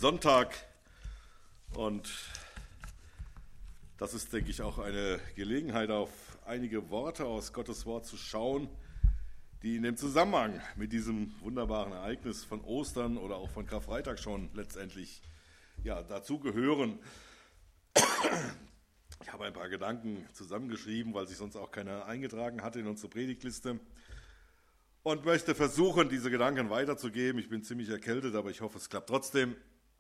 Sonntag und das ist, denke ich, auch eine Gelegenheit, auf einige Worte aus Gottes Wort zu schauen, die in dem Zusammenhang mit diesem wunderbaren Ereignis von Ostern oder auch von Karfreitag schon letztendlich dazu gehören. Ich habe ein paar Gedanken zusammengeschrieben, weil sich sonst auch keiner eingetragen hatte in unsere Predigtliste und möchte versuchen, diese Gedanken weiterzugeben. Ich bin ziemlich erkältet, aber ich hoffe, es klappt trotzdem.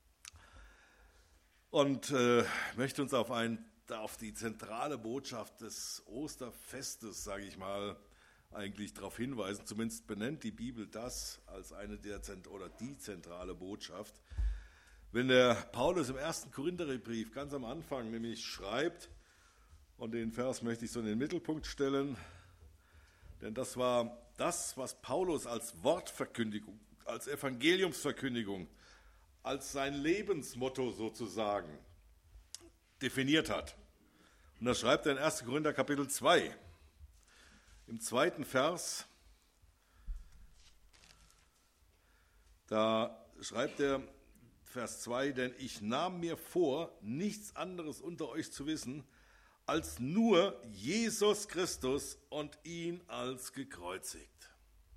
Und möchte uns auf die zentrale Botschaft des Osterfestes, sage ich mal, eigentlich darauf hinweisen. Zumindest benennt die Bibel das als eine die zentrale Botschaft. Wenn der Paulus im 1. Korintherbrief ganz am Anfang nämlich schreibt, und den Vers möchte ich so in den Mittelpunkt stellen, denn das war das, was Paulus als Wortverkündigung, als Evangeliumsverkündigung, als sein Lebensmotto sozusagen definiert hat. Und das schreibt er in 1. Korinther Kapitel 2. Im 2. Vers, da schreibt er, Vers 2, denn ich nahm mir vor, nichts anderes unter euch zu wissen, als nur Jesus Christus und ihn als gekreuzigt.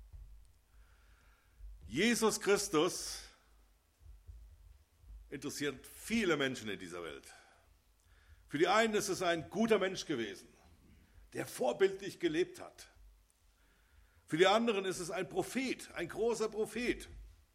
Jesus Christus interessiert viele Menschen in dieser Welt. Für die einen ist es ein guter Mensch gewesen, der vorbildlich gelebt hat. Für die anderen ist es ein Prophet, ein großer Prophet.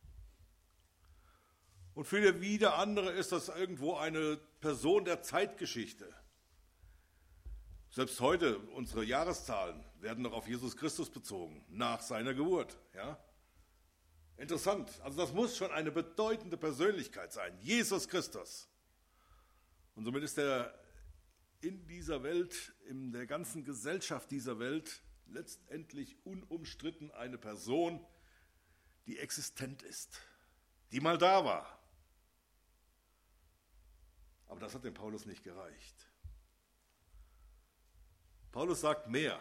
Und für wieder andere ist das irgendwo eine Person der Zeitgeschichte. Selbst heute, unsere Jahreszahlen werden noch auf Jesus Christus bezogen, nach seiner Geburt. Ja? Interessant, also das muss schon eine bedeutende Persönlichkeit sein, Jesus Christus. Und somit ist er in dieser Welt, in der ganzen Gesellschaft dieser Welt, letztendlich unumstritten eine Person, die existent ist, die mal da war. Aber das hat dem Paulus nicht gereicht. Paulus sagt mehr.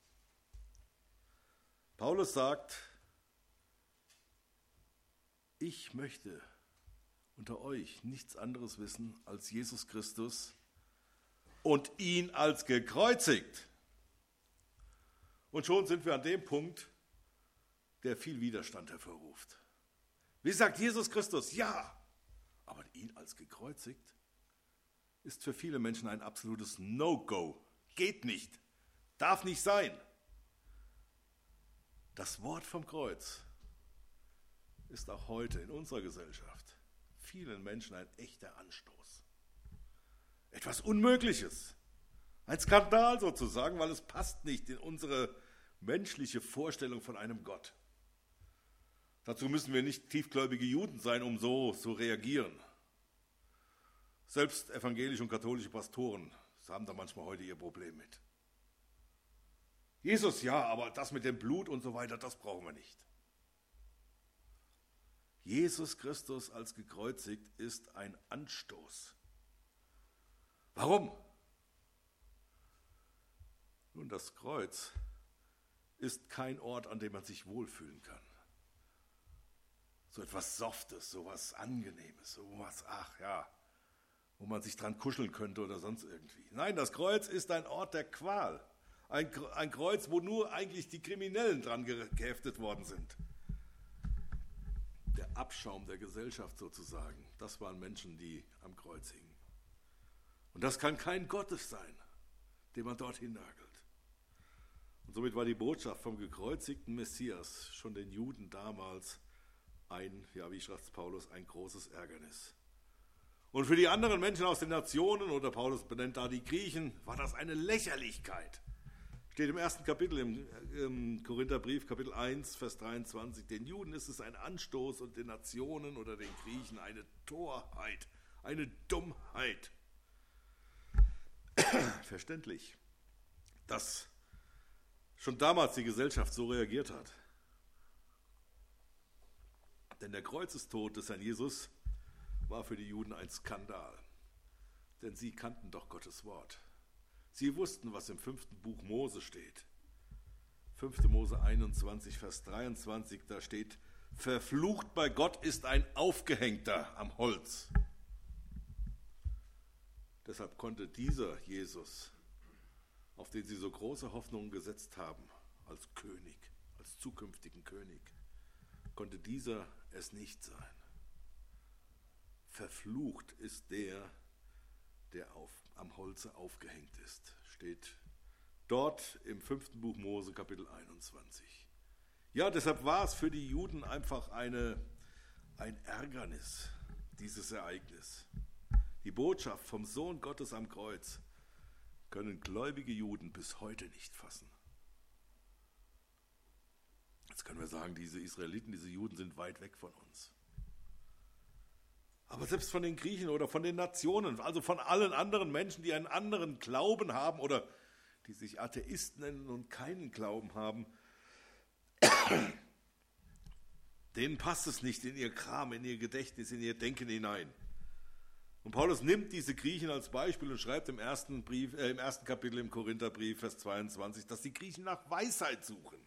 Paulus sagt, ich möchte unter euch nichts anderes wissen als Jesus Christus und ihn als gekreuzigt. Und schon sind wir an dem Punkt, der viel Widerstand hervorruft. Wie sagt Jesus Christus? Ja, aber ihn als gekreuzigt ist für viele Menschen ein absolutes No-Go. Geht nicht, darf nicht sein. Das Wort vom Kreuz ist auch heute in unserer Gesellschaft vielen Menschen ein echter Anstoß. Etwas Unmögliches, ein Skandal sozusagen, weil es passt nicht in unsere menschliche Vorstellung von einem Gott. Dazu müssen wir nicht tiefgläubige Juden sein, um so zu reagieren. Selbst evangelische und katholische Pastoren haben da manchmal heute ihr Problem mit. Jesus, ja, aber das mit dem Blut und so weiter, das brauchen wir nicht. Jesus Christus als gekreuzigt ist ein Anstoß. Warum? Nun, das Kreuz ist kein Ort, an dem man sich wohlfühlen kann. So etwas Softes, so etwas Angenehmes, so etwas, wo man sich dran kuscheln könnte oder sonst irgendwie. Nein, das Kreuz ist ein Ort der Qual. Ein Kreuz, wo nur eigentlich die Kriminellen dran geheftet worden sind. Der Abschaum der Gesellschaft sozusagen, das waren Menschen, die am Kreuz hingen. Und das kann kein Gottes sein, den man dorthin nagelt. Und somit war die Botschaft vom gekreuzigten Messias schon den Juden damals wie schreibt Paulus, ein großes Ärgernis. Und für die anderen Menschen aus den Nationen, oder Paulus benennt da die Griechen, war das eine Lächerlichkeit. Steht im 1. Kapitel im Korintherbrief, Kapitel 1, Vers 23. Den Juden ist es ein Anstoß und den Nationen oder den Griechen eine Torheit, eine Dummheit. Verständlich, dass schon damals die Gesellschaft so reagiert hat. Denn der Kreuzestod des Herrn Jesus war für die Juden ein Skandal. Denn sie kannten doch Gottes Wort. Sie wussten, was im 5. Buch Mose steht. 5. Mose 21, Vers 23, da steht, Verflucht bei Gott ist ein Aufgehängter am Holz. Deshalb konnte dieser Jesus, auf den sie so große Hoffnungen gesetzt haben, als König, als zukünftigen König, konnte dieser es nicht sein. Verflucht ist der am Holze aufgehängt ist. Steht dort im 5. Buch Mose, Kapitel 21. Ja, deshalb war es für die Juden einfach ein Ärgernis, dieses Ereignis. Die Botschaft vom Sohn Gottes am Kreuz können gläubige Juden bis heute nicht fassen. Jetzt können wir sagen, diese Israeliten, diese Juden sind weit weg von uns. Aber selbst von den Griechen oder von den Nationen, also von allen anderen Menschen, die einen anderen Glauben haben oder die sich Atheisten nennen und keinen Glauben haben, denen passt es nicht in ihr Kram, in ihr Gedächtnis, in ihr Denken hinein. Und Paulus nimmt diese Griechen als Beispiel und schreibt im ersten Kapitel im Korintherbrief, Vers 22, dass die Griechen nach Weisheit suchen.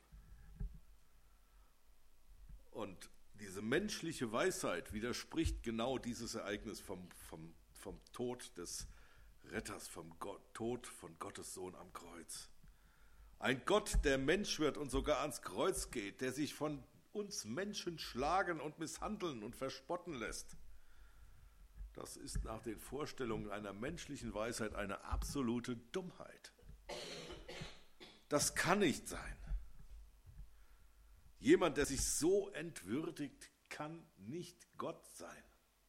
Und diese menschliche Weisheit widerspricht genau dieses Ereignis vom Tod des Retters, vom Tod von Gottes Sohn am Kreuz. Ein Gott, der Mensch wird und sogar ans Kreuz geht, der sich von uns Menschen schlagen und misshandeln und verspotten lässt. Das ist nach den Vorstellungen einer menschlichen Weisheit eine absolute Dummheit. Das kann nicht sein. Jemand, der sich so entwürdigt, kann nicht Gott sein.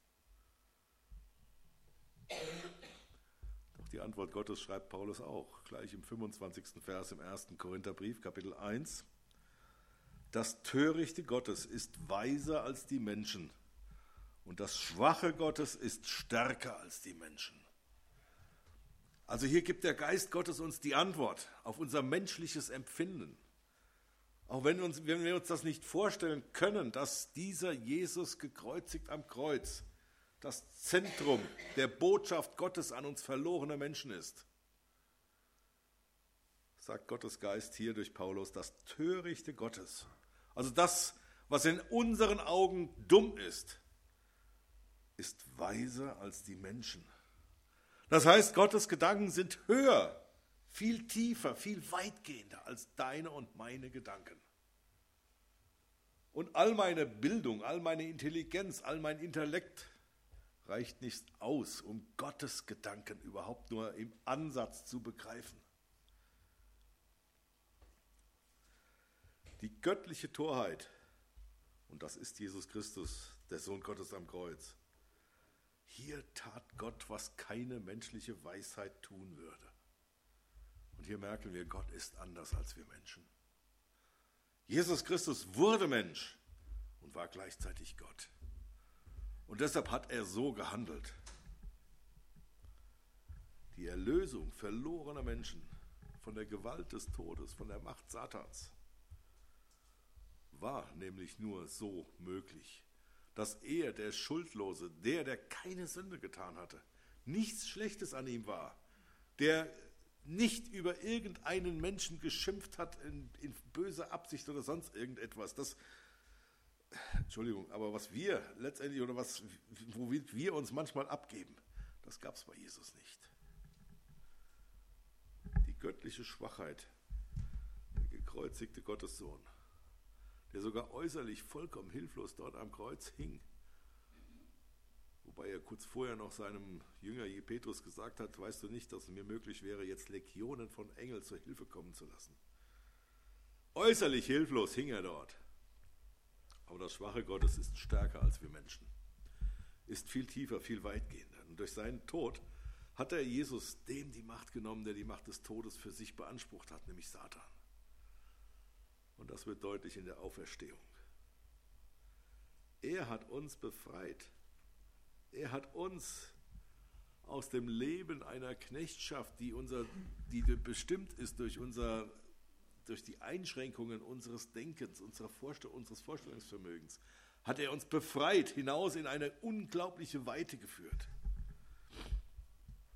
Doch die Antwort Gottes schreibt Paulus auch, gleich im 25. Vers im 1. Korintherbrief, Kapitel 1. Das Törichte Gottes ist weiser als die Menschen und das Schwache Gottes ist stärker als die Menschen. Also hier gibt der Geist Gottes uns die Antwort auf unser menschliches Empfinden. Auch wenn wir uns das nicht vorstellen können, dass dieser Jesus gekreuzigt am Kreuz das Zentrum der Botschaft Gottes an uns verlorene Menschen ist, sagt Gottes Geist hier durch Paulus, das Törichte Gottes. Also das, was in unseren Augen dumm ist weiser als die Menschen. Das heißt, Gottes Gedanken sind höher, viel tiefer, viel weitgehender als deine und meine Gedanken. Und all meine Bildung, all meine Intelligenz, all mein Intellekt reicht nicht aus, um Gottes Gedanken überhaupt nur im Ansatz zu begreifen. Die göttliche Torheit, und das ist Jesus Christus, der Sohn Gottes am Kreuz, hier tat Gott, was keine menschliche Weisheit tun würde. Und hier merken wir, Gott ist anders als wir Menschen. Jesus Christus wurde Mensch und war gleichzeitig Gott. Und deshalb hat er so gehandelt. Die Erlösung verlorener Menschen von der Gewalt des Todes, von der Macht Satans, war nämlich nur so möglich, dass er, der Schuldlose, der keine Sünde getan hatte, nichts Schlechtes an ihm war, der nicht über irgendeinen Menschen geschimpft hat in böser Absicht oder sonst irgendetwas. Aber was wir letztendlich oder womit wir uns manchmal abgeben, das gab es bei Jesus nicht. Die göttliche Schwachheit, der gekreuzigte Gottessohn, der sogar äußerlich vollkommen hilflos dort am Kreuz hing, wobei er kurz vorher noch seinem Jünger Petrus gesagt hat, weißt du nicht, dass es mir möglich wäre, jetzt Legionen von Engeln zur Hilfe kommen zu lassen. Äußerlich hilflos hing er dort. Aber das Schwache Gottes ist stärker als wir Menschen, ist viel tiefer, viel weitgehender. Und durch seinen Tod hat er Jesus dem die Macht genommen, der die Macht des Todes für sich beansprucht hat, nämlich Satan. Und das wird deutlich in der Auferstehung. Er hat uns befreit. Er hat uns aus dem Leben einer Knechtschaft, die bestimmt ist durch die Einschränkungen unseres Denkens, unseres Vorstellungsvermögens, hat er uns befreit, hinaus in eine unglaubliche Weite geführt.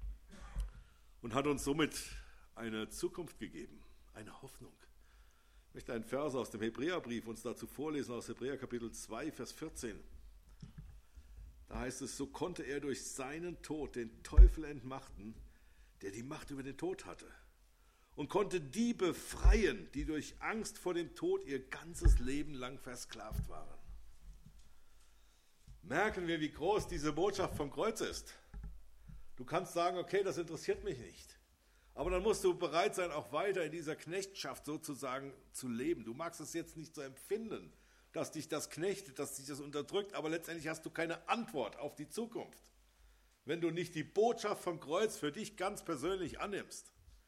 Und hat uns somit eine Zukunft gegeben, eine Hoffnung. Ich möchte einen Vers aus dem Hebräerbrief uns dazu vorlesen, aus Hebräer Kapitel 2, Vers 14. Da heißt es, so konnte er durch seinen Tod den Teufel entmachten, der die Macht über den Tod hatte, und konnte die befreien, die durch Angst vor dem Tod ihr ganzes Leben lang versklavt waren. Merken wir, wie groß diese Botschaft vom Kreuz ist. Du kannst sagen, okay, das interessiert mich nicht. Aber dann musst du bereit sein, auch weiter in dieser Knechtschaft sozusagen zu leben. Du magst es jetzt nicht so empfinden, dass dich das knechtet, dass dich das unterdrückt, aber letztendlich hast du keine Antwort auf die Zukunft, wenn du nicht die Botschaft vom Kreuz für dich ganz persönlich annimmst.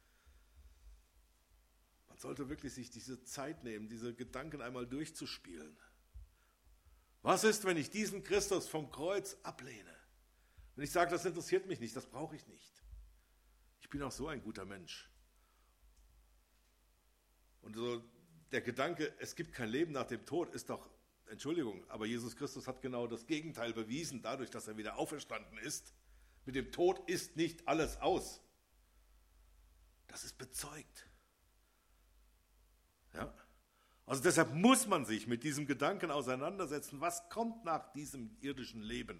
Man sollte wirklich sich diese Zeit nehmen, diese Gedanken einmal durchzuspielen. Was ist, wenn ich diesen Christus vom Kreuz ablehne? Wenn ich sage, das interessiert mich nicht, das brauche ich nicht. Ich bin auch so ein guter Mensch. Und so der Gedanke, es gibt kein Leben nach dem Tod, ist doch, Entschuldigung, aber Jesus Christus hat genau das Gegenteil bewiesen, dadurch, dass er wieder auferstanden ist. Mit dem Tod ist nicht alles aus. Das ist bezeugt. Ja? Also deshalb muss man sich mit diesem Gedanken auseinandersetzen, was kommt nach diesem irdischen Leben?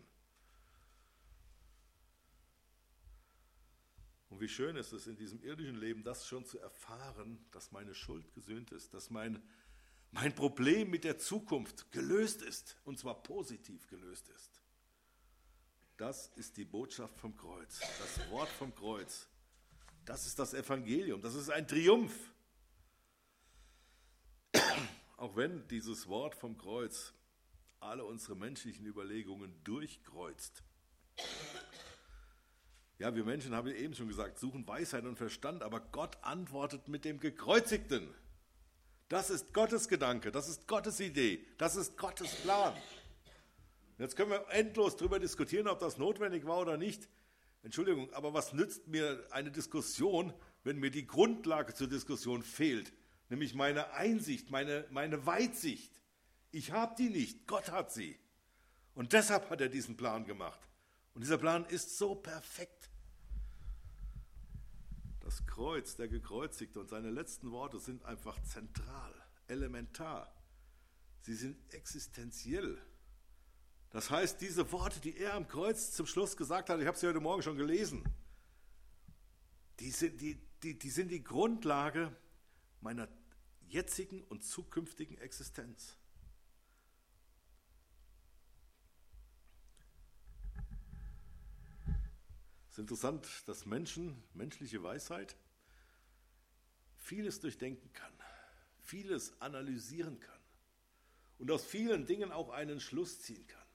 Und wie schön ist es in diesem irdischen Leben, das schon zu erfahren, dass meine Schuld gesühnt ist, dass mein Problem mit der Zukunft gelöst ist, und zwar positiv gelöst ist. Das ist die Botschaft vom Kreuz, das Wort vom Kreuz. Das ist das Evangelium, das ist ein Triumph. Auch wenn dieses Wort vom Kreuz alle unsere menschlichen Überlegungen durchkreuzt. Ja, wir Menschen, haben eben schon gesagt, suchen Weisheit und Verstand, aber Gott antwortet mit dem Gekreuzigten. Das ist Gottes Gedanke, das ist Gottes Idee, das ist Gottes Plan. Jetzt können wir endlos darüber diskutieren, ob das notwendig war oder nicht. Entschuldigung, aber was nützt mir eine Diskussion, wenn mir die Grundlage zur Diskussion fehlt? Nämlich meine Einsicht, meine Weitsicht. Ich habe die nicht, Gott hat sie. Und deshalb hat er diesen Plan gemacht. Und dieser Plan ist so perfekt. Das Kreuz, der Gekreuzigte und seine letzten Worte sind einfach zentral, elementar. Sie sind existenziell. Das heißt, diese Worte, die er am Kreuz zum Schluss gesagt hat, ich habe sie heute Morgen schon gelesen, die sind die Grundlage meiner jetzigen und zukünftigen Existenz. Es ist interessant, dass menschliche Weisheit vieles durchdenken kann, vieles analysieren kann und aus vielen Dingen auch einen Schluss ziehen kann.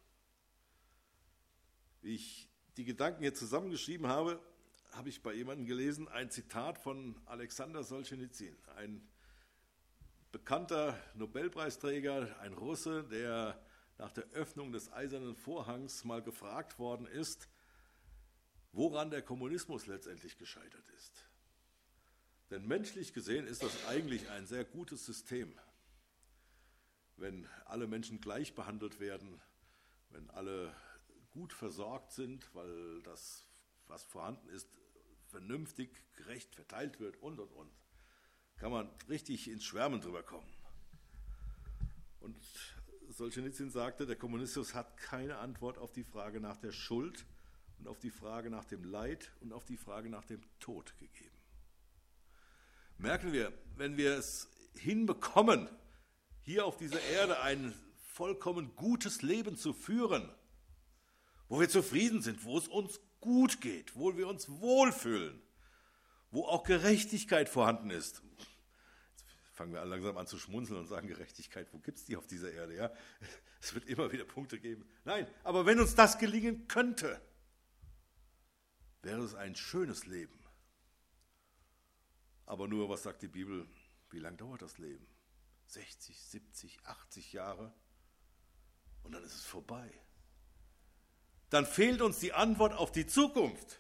Wie ich die Gedanken hier zusammengeschrieben habe, habe ich bei jemandem gelesen, ein Zitat von Alexander Solschenizyn, ein bekannter Nobelpreisträger, ein Russe, der nach der Öffnung des Eisernen Vorhangs mal gefragt worden ist, woran der Kommunismus letztendlich gescheitert ist. Denn menschlich gesehen ist das eigentlich ein sehr gutes System, wenn alle Menschen gleich behandelt werden, wenn alle gut versorgt sind, weil das, was vorhanden ist, vernünftig, gerecht verteilt wird und. Kann man richtig ins Schwärmen drüber kommen. Und Solschenizyn sagte, der Kommunismus hat keine Antwort auf die Frage nach der Schuld und auf die Frage nach dem Leid und auf die Frage nach dem Tod gegeben. Merken wir, wenn wir es hinbekommen, hier auf dieser Erde ein vollkommen gutes Leben zu führen, wo wir zufrieden sind, wo es uns gut geht, wo wir uns wohlfühlen, wo auch Gerechtigkeit vorhanden ist. Jetzt fangen wir langsam an zu schmunzeln und sagen, Gerechtigkeit, wo gibt es die auf dieser Erde? Ja? Es wird immer wieder Punkte geben. Nein, aber wenn uns das gelingen könnte, wäre es ein schönes Leben. Aber nur, was sagt die Bibel, wie lange dauert das Leben? 60, 70, 80 Jahre und dann ist es vorbei. Dann fehlt uns die Antwort auf die Zukunft.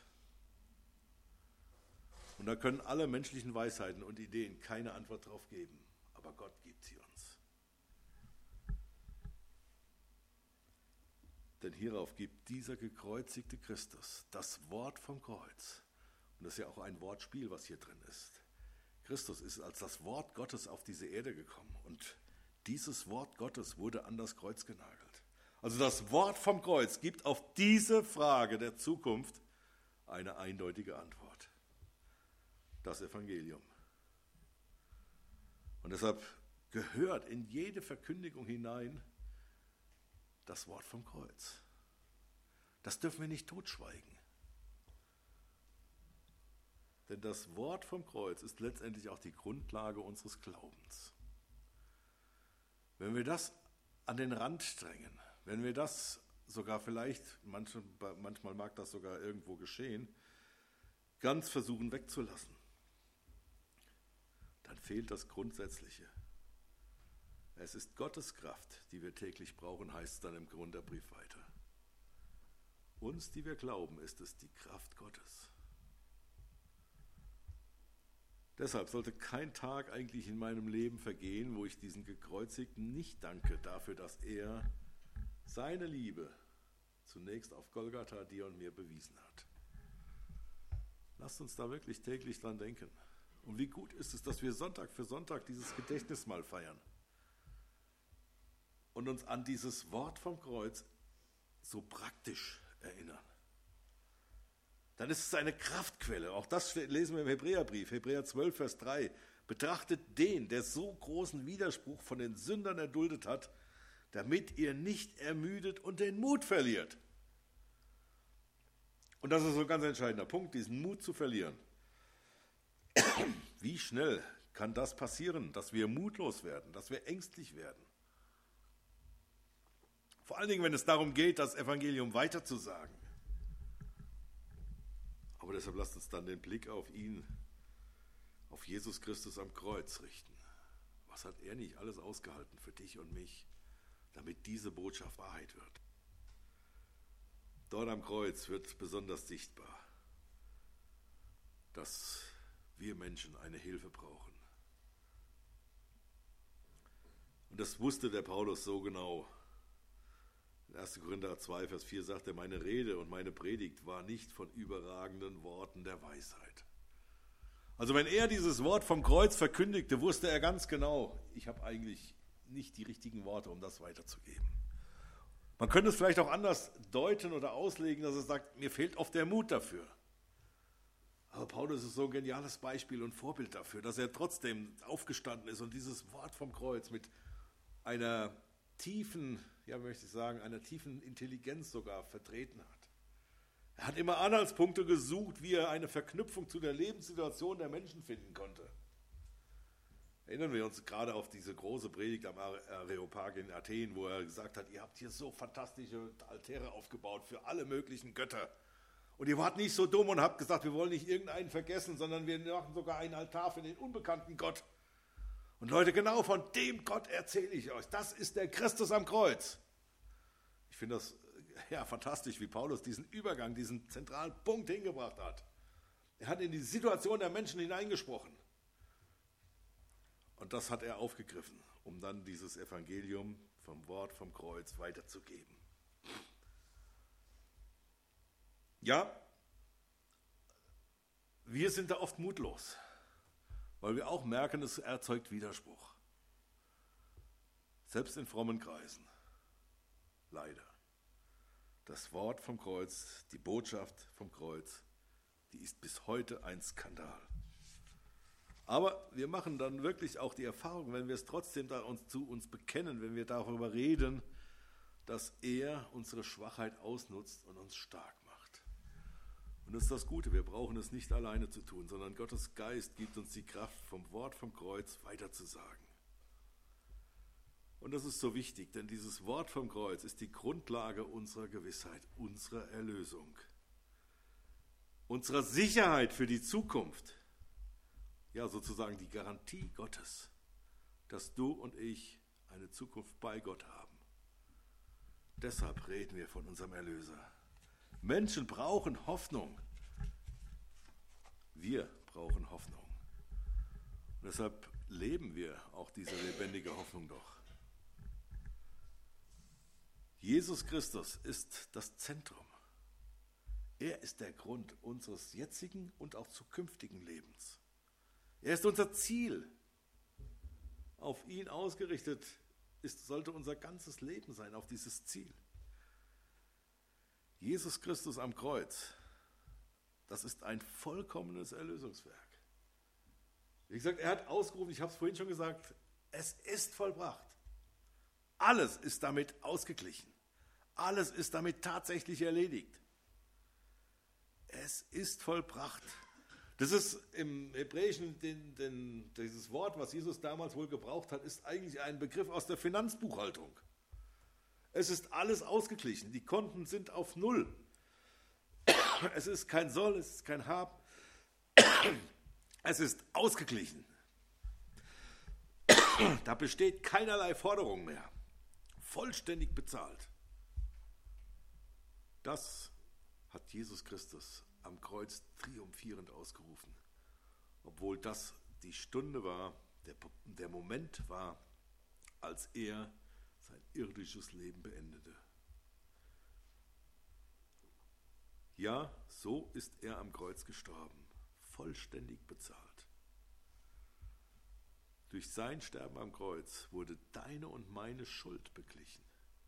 Und da können alle menschlichen Weisheiten und Ideen keine Antwort drauf geben. Aber Gott gibt sie uns. Denn hierauf gibt dieser gekreuzigte Christus das Wort vom Kreuz. Und das ist ja auch ein Wortspiel, was hier drin ist. Christus ist als das Wort Gottes auf diese Erde gekommen und dieses Wort Gottes wurde an das Kreuz genagelt. Also das Wort vom Kreuz gibt auf diese Frage der Zukunft eine eindeutige Antwort. Das Evangelium. Und deshalb gehört in jede Verkündigung hinein das Wort vom Kreuz. Das dürfen wir nicht totschweigen. Denn das Wort vom Kreuz ist letztendlich auch die Grundlage unseres Glaubens. Wenn wir das an den Rand drängen, wenn wir das sogar vielleicht, manchmal mag das sogar irgendwo geschehen, ganz versuchen wegzulassen, dann fehlt das Grundsätzliche. Es ist Gottes Kraft, die wir täglich brauchen, heißt es dann im Korintherbrief weiter. Uns, die wir glauben, ist es die Kraft Gottes. Deshalb sollte kein Tag eigentlich in meinem Leben vergehen, wo ich diesen Gekreuzigten nicht danke dafür, dass er seine Liebe zunächst auf Golgatha dir und mir bewiesen hat. Lasst uns da wirklich täglich dran denken. Und wie gut ist es, dass wir Sonntag für Sonntag dieses Gedächtnismahl feiern und uns an dieses Wort vom Kreuz so praktisch erinnern. Dann ist es eine Kraftquelle. Auch das lesen wir im Hebräerbrief, Hebräer 12, Vers 3. Betrachtet den, der so großen Widerspruch von den Sündern erduldet hat, damit ihr nicht ermüdet und den Mut verliert. Und das ist so ein ganz entscheidender Punkt, diesen Mut zu verlieren. Wie schnell kann das passieren, dass wir mutlos werden, dass wir ängstlich werden? Vor allen Dingen, wenn es darum geht, das Evangelium weiterzusagen. Aber deshalb lasst uns dann den Blick auf ihn, auf Jesus Christus am Kreuz richten. Was hat er nicht alles ausgehalten für dich und mich, damit diese Botschaft Wahrheit wird? Dort am Kreuz wird besonders sichtbar, dass wir Menschen eine Hilfe brauchen. Und das wusste der Paulus so genau. In 1. Korinther 2, Vers 4 sagt er, meine Rede und meine Predigt war nicht von überragenden Worten der Weisheit. Also wenn er dieses Wort vom Kreuz verkündigte, wusste er ganz genau, ich habe eigentlich nicht die richtigen Worte, um das weiterzugeben. Man könnte es vielleicht auch anders deuten oder auslegen, dass er sagt, mir fehlt oft der Mut dafür. Aber Paulus ist so ein geniales Beispiel und Vorbild dafür, dass er trotzdem aufgestanden ist und dieses Wort vom Kreuz mit einer tiefen, einer tiefen Intelligenz sogar vertreten hat. Er hat immer Anhaltspunkte gesucht, wie er eine Verknüpfung zu der Lebenssituation der Menschen finden konnte. Erinnern wir uns gerade auf diese große Predigt am Areopag in Athen, wo er gesagt hat, ihr habt hier so fantastische Altäre aufgebaut für alle möglichen Götter. Und ihr wart nicht so dumm und habt gesagt, wir wollen nicht irgendeinen vergessen, sondern wir machen sogar einen Altar für den unbekannten Gott. Und Leute, genau von dem Gott erzähle ich euch. Das ist der Christus am Kreuz. Ich finde das fantastisch, wie Paulus diesen Übergang, diesen zentralen Punkt hingebracht hat. Er hat in die Situation der Menschen hineingesprochen. Und das hat er aufgegriffen, um dann dieses Evangelium vom Wort vom Kreuz weiterzugeben. Ja, wir sind da oft mutlos, weil wir auch merken, es erzeugt Widerspruch. Selbst in frommen Kreisen. Leider. Das Wort vom Kreuz, die Botschaft vom Kreuz, die ist bis heute ein Skandal. Aber wir machen dann wirklich auch die Erfahrung, wenn wir es trotzdem zu uns bekennen, wenn wir darüber reden, dass er unsere Schwachheit ausnutzt und uns stark macht. Und das ist das Gute, wir brauchen es nicht alleine zu tun, sondern Gottes Geist gibt uns die Kraft, vom Wort vom Kreuz weiterzusagen. Und das ist so wichtig, denn dieses Wort vom Kreuz ist die Grundlage unserer Gewissheit, unserer Erlösung, unserer Sicherheit für die Zukunft. Ja, sozusagen die Garantie Gottes, dass du und ich eine Zukunft bei Gott haben. Deshalb reden wir von unserem Erlöser. Menschen brauchen Hoffnung. Wir brauchen Hoffnung. Und deshalb leben wir auch diese lebendige Hoffnung doch. Jesus Christus ist das Zentrum. Er ist der Grund unseres jetzigen und auch zukünftigen Lebens. Er ist unser Ziel. Auf ihn ausgerichtet sollte unser ganzes Leben sein, auf dieses Ziel. Jesus Christus am Kreuz, das ist ein vollkommenes Erlösungswerk. Wie gesagt, er hat ausgerufen, ich habe es vorhin schon gesagt, es ist vollbracht. Alles ist damit ausgeglichen. Alles ist damit tatsächlich erledigt. Es ist vollbracht. Das ist im Hebräischen, dieses Wort, was Jesus damals wohl gebraucht hat, ist eigentlich ein Begriff aus der Finanzbuchhaltung. Es ist alles ausgeglichen. Die Konten sind auf Null. Es ist kein Soll, es ist kein Hab. Es ist ausgeglichen. Da besteht keinerlei Forderung mehr. Vollständig bezahlt. Das hat Jesus Christus am Kreuz triumphierend ausgerufen. Obwohl das die Stunde war, der Moment war, als er sein irdisches Leben beendete. Ja, so ist er am Kreuz gestorben, vollständig bezahlt. Durch sein Sterben am Kreuz wurde deine und meine Schuld beglichen.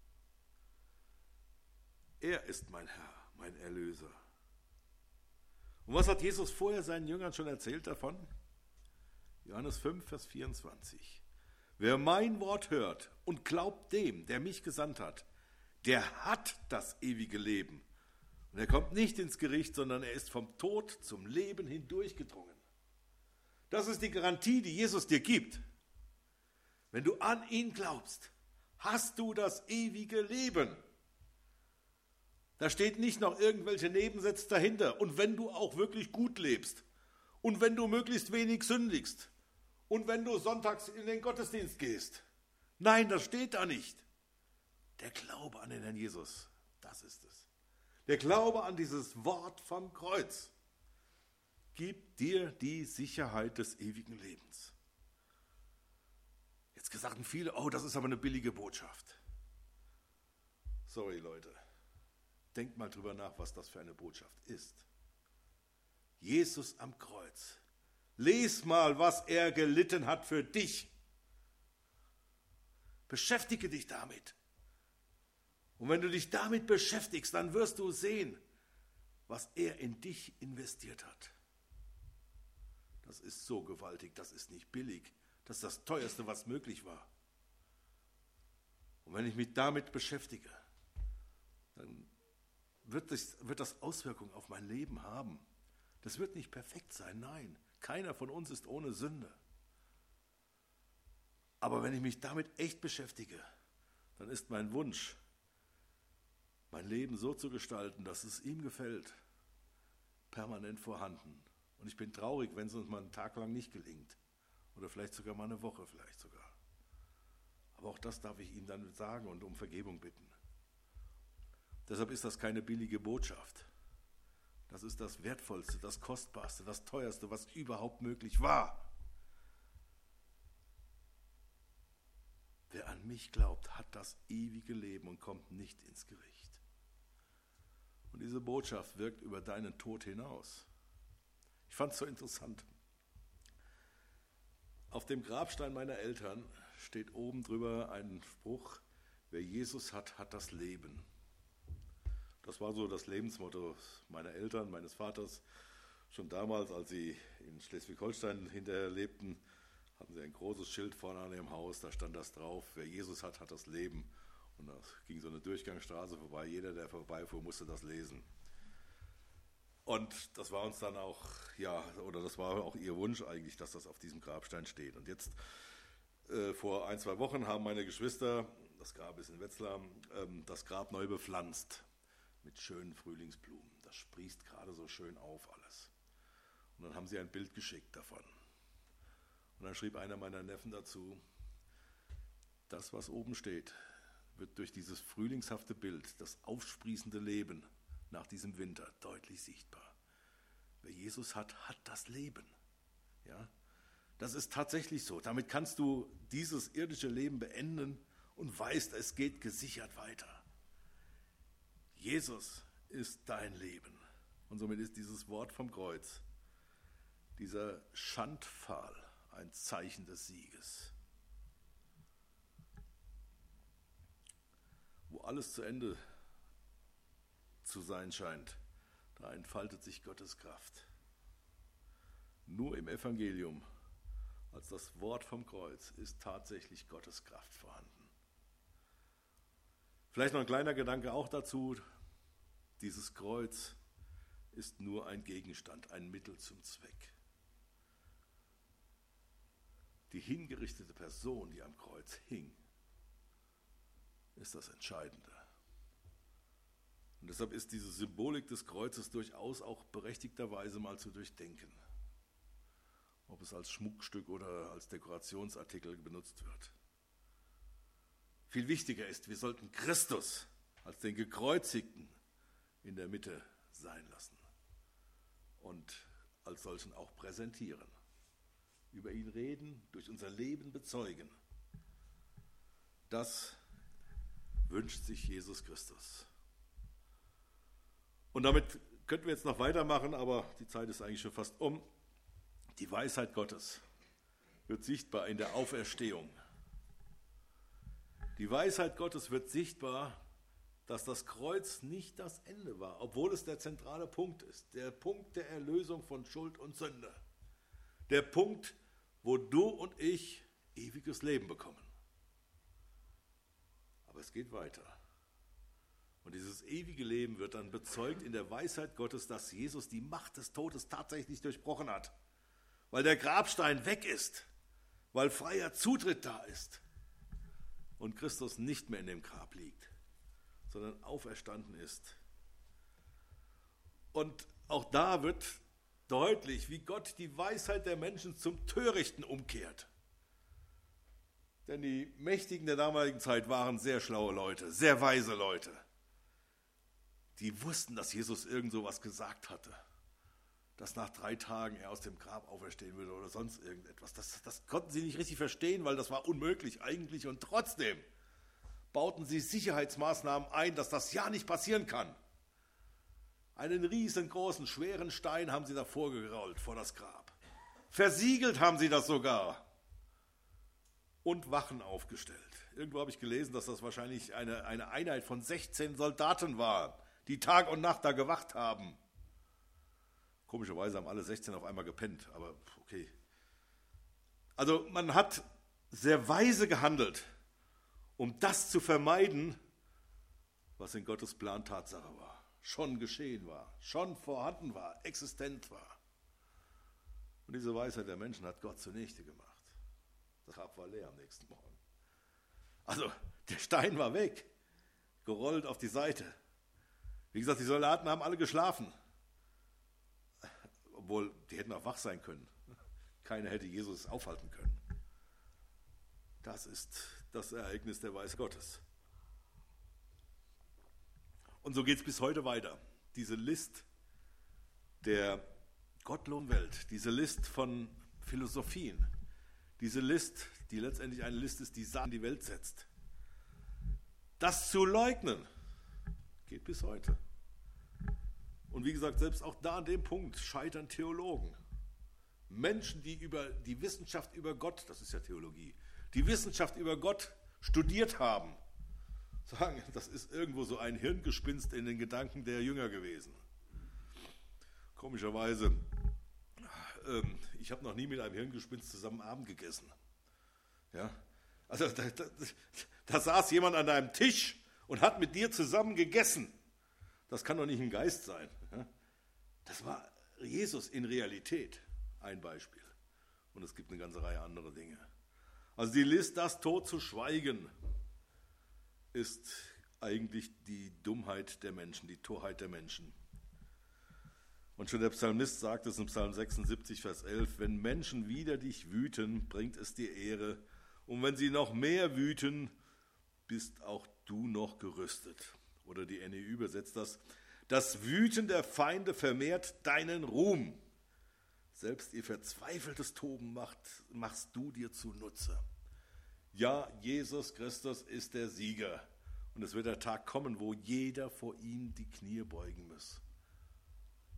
Er ist mein Herr, mein Erlöser. Und was hat Jesus vorher seinen Jüngern schon erzählt davon? Johannes 5, Vers 24. Wer mein Wort hört und glaubt dem, der mich gesandt hat, der hat das ewige Leben. Und er kommt nicht ins Gericht, sondern er ist vom Tod zum Leben hindurchgedrungen. Das ist die Garantie, die Jesus dir gibt. Wenn du an ihn glaubst, hast du das ewige Leben. Da steht nicht noch irgendwelche Nebensätze dahinter. Und wenn du auch wirklich gut lebst und wenn du möglichst wenig sündigst und wenn du sonntags in den Gottesdienst gehst. Nein, das steht da nicht. Der Glaube an den Herrn Jesus, das ist es. Der Glaube an dieses Wort vom Kreuz gibt dir die Sicherheit des ewigen Lebens. Jetzt sagten viele, oh, das ist aber eine billige Botschaft. Sorry, Leute. Denkt mal drüber nach, was das für eine Botschaft ist. Jesus am Kreuz. Lies mal, was er gelitten hat für dich. Beschäftige dich damit. Und wenn du dich damit beschäftigst, dann wirst du sehen, was er in dich investiert hat. Das ist so gewaltig, das ist nicht billig. Das ist das Teuerste, was möglich war. Und wenn ich mich damit beschäftige, dann wird das Auswirkungen auf mein Leben haben. Das wird nicht perfekt sein, nein. Keiner von uns ist ohne Sünde. Aber wenn ich mich damit echt beschäftige, dann ist mein Wunsch, mein Leben so zu gestalten, dass es ihm gefällt, permanent vorhanden. Und ich bin traurig, wenn es uns mal einen Tag lang nicht gelingt. Oder vielleicht sogar mal eine Woche, vielleicht sogar. Aber auch das darf ich ihm dann sagen und um Vergebung bitten. Deshalb ist das keine billige Botschaft. Das ist das Wertvollste, das Kostbarste, das Teuerste, was überhaupt möglich war. Wer an mich glaubt, hat das ewige Leben und kommt nicht ins Gericht. Und diese Botschaft wirkt über deinen Tod hinaus. Ich fand es so interessant. Auf dem Grabstein meiner Eltern steht oben drüber ein Spruch, wer Jesus hat, hat das Leben. Das war so das Lebensmotto meiner Eltern, meines Vaters. Schon damals, als sie in Schleswig-Holstein hinterher lebten, hatten sie ein großes Schild vorne an ihrem Haus, da stand das drauf, wer Jesus hat, hat das Leben. Und da ging so eine Durchgangsstraße vorbei, jeder, der vorbeifuhr, musste das lesen. Und das war uns dann auch, das war auch ihr Wunsch eigentlich, dass das auf diesem Grabstein steht. Und jetzt, vor 1-2 Wochen, haben meine Geschwister, das Grab ist in Wetzlar, das Grab neu bepflanzt mit schönen Frühlingsblumen. Das sprießt gerade so schön auf alles. Und dann haben sie ein Bild geschickt davon. Und dann schrieb einer meiner Neffen dazu, das, was oben steht, wird durch dieses frühlingshafte Bild, das aufsprießende Leben nach diesem Winter deutlich sichtbar. Wer Jesus hat, hat das Leben. Ja? Das ist tatsächlich so. Damit kannst du dieses irdische Leben beenden und weißt, es geht gesichert weiter. Jesus ist dein Leben. Und somit ist dieses Wort vom Kreuz, dieser Schandpfahl ein Zeichen des Sieges. Wo alles zu Ende zu sein scheint, da entfaltet sich Gottes Kraft. Nur im Evangelium, als das Wort vom Kreuz, ist tatsächlich Gottes Kraft vorhanden. Vielleicht noch ein kleiner Gedanke auch dazu. Dieses Kreuz ist nur ein Gegenstand, ein Mittel zum Zweck. Die hingerichtete Person, die am Kreuz hing, ist das Entscheidende. Und deshalb ist diese Symbolik des Kreuzes durchaus auch berechtigterweise mal zu durchdenken, ob es als Schmuckstück oder als Dekorationsartikel benutzt wird. Viel wichtiger ist, wir sollten Christus als den Gekreuzigten in der Mitte sein lassen und als solchen auch präsentieren, über ihn reden, durch unser Leben bezeugen. Das wünscht sich Jesus Christus. Und damit könnten wir jetzt noch weitermachen, aber die Zeit ist eigentlich schon fast um. Die Weisheit Gottes wird sichtbar in der Auferstehung. Die Weisheit Gottes wird sichtbar, dass das Kreuz nicht das Ende war, obwohl es der zentrale Punkt ist. Der Punkt der Erlösung von Schuld und Sünde. Der Punkt, wo du und ich ewiges Leben bekommen. Aber es geht weiter. Und dieses ewige Leben wird dann bezeugt in der Weisheit Gottes, dass Jesus die Macht des Todes tatsächlich durchbrochen hat. Weil der Grabstein weg ist, weil freier Zutritt da ist und Christus nicht mehr in dem Grab liegt, sondern auferstanden ist. Und auch da wird deutlich, wie Gott die Weisheit der Menschen zum Törichten umkehrt. Denn die Mächtigen der damaligen Zeit waren sehr schlaue Leute, sehr weise Leute. Die wussten, dass Jesus irgend so was gesagt hatte, dass nach 3 Tagen er aus dem Grab auferstehen würde oder sonst irgendetwas. Das konnten sie nicht richtig verstehen, weil das war unmöglich eigentlich. Und trotzdem bauten sie Sicherheitsmaßnahmen ein, dass das ja nicht passieren kann. Einen riesengroßen, schweren Stein haben sie davor gerollt, vor das Grab. Versiegelt haben sie das sogar. Und Wachen aufgestellt. Irgendwo habe ich gelesen, dass das wahrscheinlich eine Einheit von 16 Soldaten war, die Tag und Nacht da gewacht haben. Komischerweise haben alle 16 auf einmal gepennt, aber okay. Also man hat sehr weise gehandelt, um das zu vermeiden, was in Gottes Plan Tatsache war, schon geschehen war, schon vorhanden war, existent war. Und diese Weisheit der Menschen hat Gott zunichte gemacht. Das Grab war leer am nächsten Morgen. Also der Stein war weg, gerollt auf die Seite. Wie gesagt, die Soldaten haben alle geschlafen. Obwohl, die hätten auch wach sein können. Keiner hätte Jesus aufhalten können. Das ist das Ereignis der Weisheit Gottes. Und so geht es bis heute weiter. Diese List der gottlosen Welt, diese List von Philosophien, diese List, die letztendlich eine List ist, die Satan in die Welt setzt. Das zu leugnen, geht bis heute. Und wie gesagt, selbst auch da an dem Punkt scheitern Theologen. Menschen, die über die Wissenschaft über Gott, das ist ja Theologie, die Wissenschaft über Gott studiert haben, sagen, das ist irgendwo so ein Hirngespinst in den Gedanken der Jünger gewesen. Komischerweise, ich habe noch nie mit einem Hirngespinst zusammen Abend gegessen. Ja? Also da saß jemand an deinem Tisch und hat mit dir zusammen gegessen. Das kann doch nicht ein Geist sein. Das war Jesus in Realität, ein Beispiel. Und es gibt eine ganze Reihe anderer Dinge. Also die List, das tot zu schweigen, ist eigentlich die Dummheit der Menschen, die Torheit der Menschen. Und schon der Psalmist sagt es im Psalm 76, Vers 11, wenn Menschen wider dich wüten, bringt es dir Ehre. Und wenn sie noch mehr wüten, bist auch du noch gerüstet. Oder die NEU übersetzt das, das Wüten der Feinde vermehrt deinen Ruhm. Selbst ihr verzweifeltes Toben machst du dir zunutze. Ja, Jesus Christus ist der Sieger. Und es wird der Tag kommen, wo jeder vor ihm die Knie beugen muss.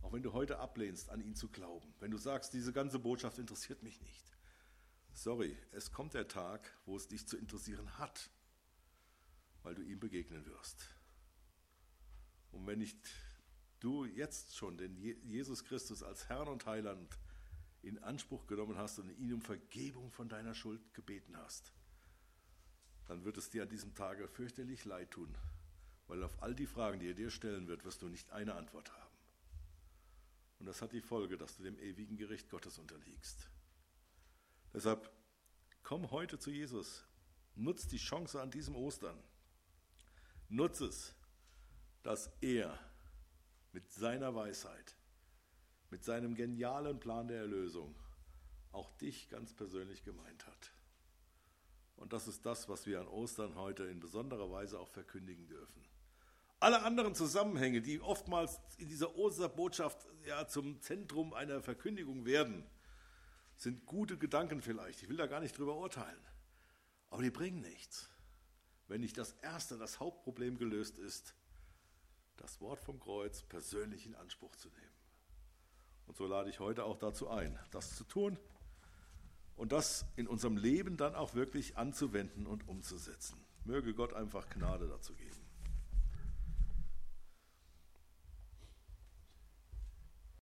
Auch wenn du heute ablehnst, an ihn zu glauben. Wenn du sagst, diese ganze Botschaft interessiert mich nicht. Sorry, es kommt der Tag, wo es dich zu interessieren hat, weil du ihm begegnen wirst. Und wenn nicht du jetzt schon den Jesus Christus als Herrn und Heiland in Anspruch genommen hast und ihn um Vergebung von deiner Schuld gebeten hast, dann wird es dir an diesem Tage fürchterlich leid tun, weil auf all die Fragen, die er dir stellen wird, wirst du nicht eine Antwort haben. Und das hat die Folge, dass du dem ewigen Gericht Gottes unterliegst. Deshalb komm heute zu Jesus. Nutz die Chance an diesem Ostern. Nutz es, dass er mit seiner Weisheit, mit seinem genialen Plan der Erlösung auch dich ganz persönlich gemeint hat. Und das ist das, was wir an Ostern heute in besonderer Weise auch verkündigen dürfen. Alle anderen Zusammenhänge, die oftmals in dieser Osterbotschaft ja zum Zentrum einer Verkündigung werden, sind gute Gedanken vielleicht. Ich will da gar nicht drüber urteilen. Aber die bringen nichts, wenn nicht das Hauptproblem gelöst ist, das Wort vom Kreuz persönlich in Anspruch zu nehmen. Und so lade ich heute auch dazu ein, das zu tun und das in unserem Leben dann auch wirklich anzuwenden und umzusetzen. Möge Gott einfach Gnade dazu geben.